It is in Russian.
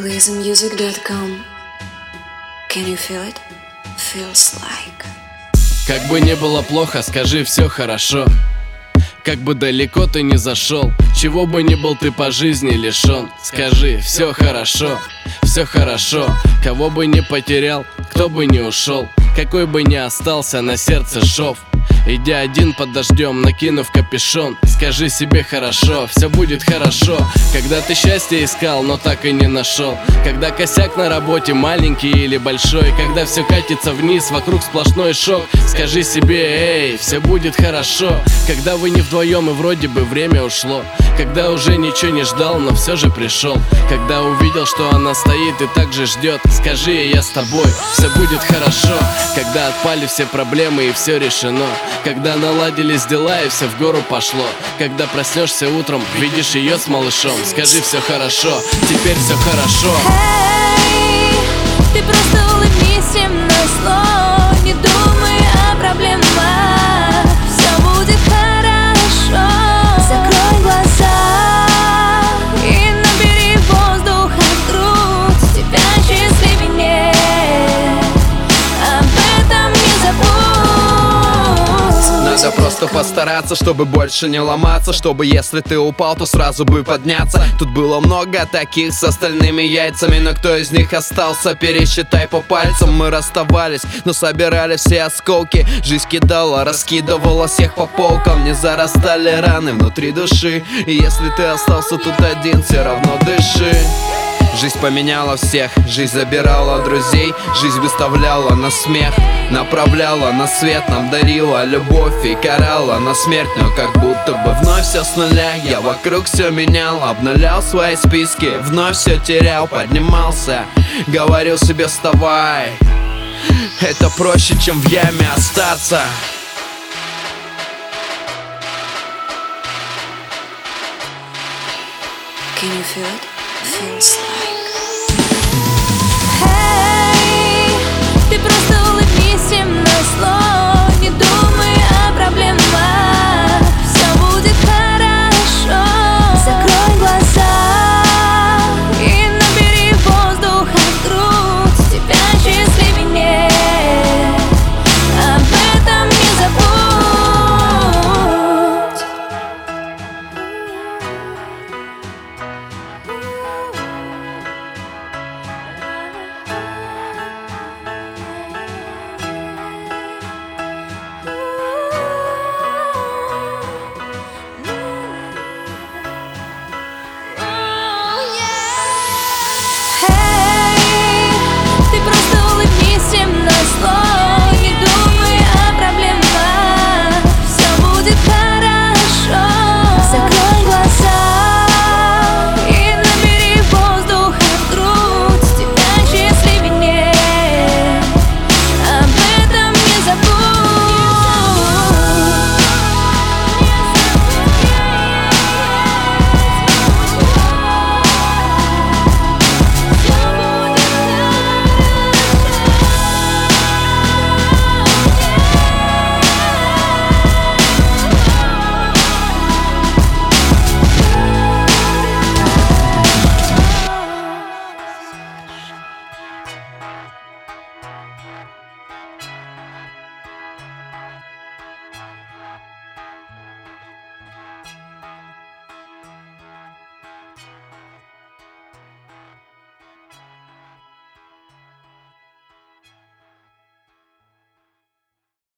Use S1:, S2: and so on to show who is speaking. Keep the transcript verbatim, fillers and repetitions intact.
S1: lazy music dot com. Can you feel it? Feels like.
S2: Как бы не было плохо, скажи, все хорошо. Как бы далеко ты не зашел, чего бы ни был ты по жизни лишен, скажи, все хорошо, все хорошо. Кого бы не потерял, кто бы не ушел, какой бы ни остался на сердце шов. Идя один под дождем, накинув капюшон, скажи себе хорошо, все будет хорошо. Когда ты счастье искал, но так и не нашел, когда косяк на работе маленький или большой, когда все катится вниз, вокруг сплошной шок, скажи себе, эй, все будет хорошо. Когда вы не вдвоем и вроде бы время ушло, когда уже ничего не ждал, но все же пришел, когда увидел, что она стоит и так же ждет, скажи, я с тобой, все будет хорошо. Когда отпали все проблемы и все решено, когда наладились дела и все в гору пошло, когда проснешься утром, видишь ее с малышом, скажи, все хорошо, теперь все хорошо.
S3: Эй, ты просто улыбнись всем на зло, не думай о проблемах, все будет хорошо. Закрой глаза и набери воздух в грудь, тебя счастливее, об этом не забудь.
S4: Надо просто постараться, чтобы больше не ломаться, чтобы если ты упал, то сразу бы подняться. Тут было много таких с остальными яйцами, но кто из них остался, пересчитай по пальцам. Мы расставались, но собирали все осколки, жизнь кидала, раскидывала всех по полкам. Не зарастали раны внутри души, и если ты остался тут один, все равно дыши. Жизнь поменяла всех, жизнь забирала друзей, жизнь выставляла на смех, направляла на свет, нам дарила любовь и карала на смерть. Но как будто бы вновь все с нуля, я вокруг все менял, обновлял свои списки, вновь все терял, поднимался, говорил себе вставай, это проще, чем в яме остаться.
S1: Can you feel it? Feels like.
S3: Эй, ты просто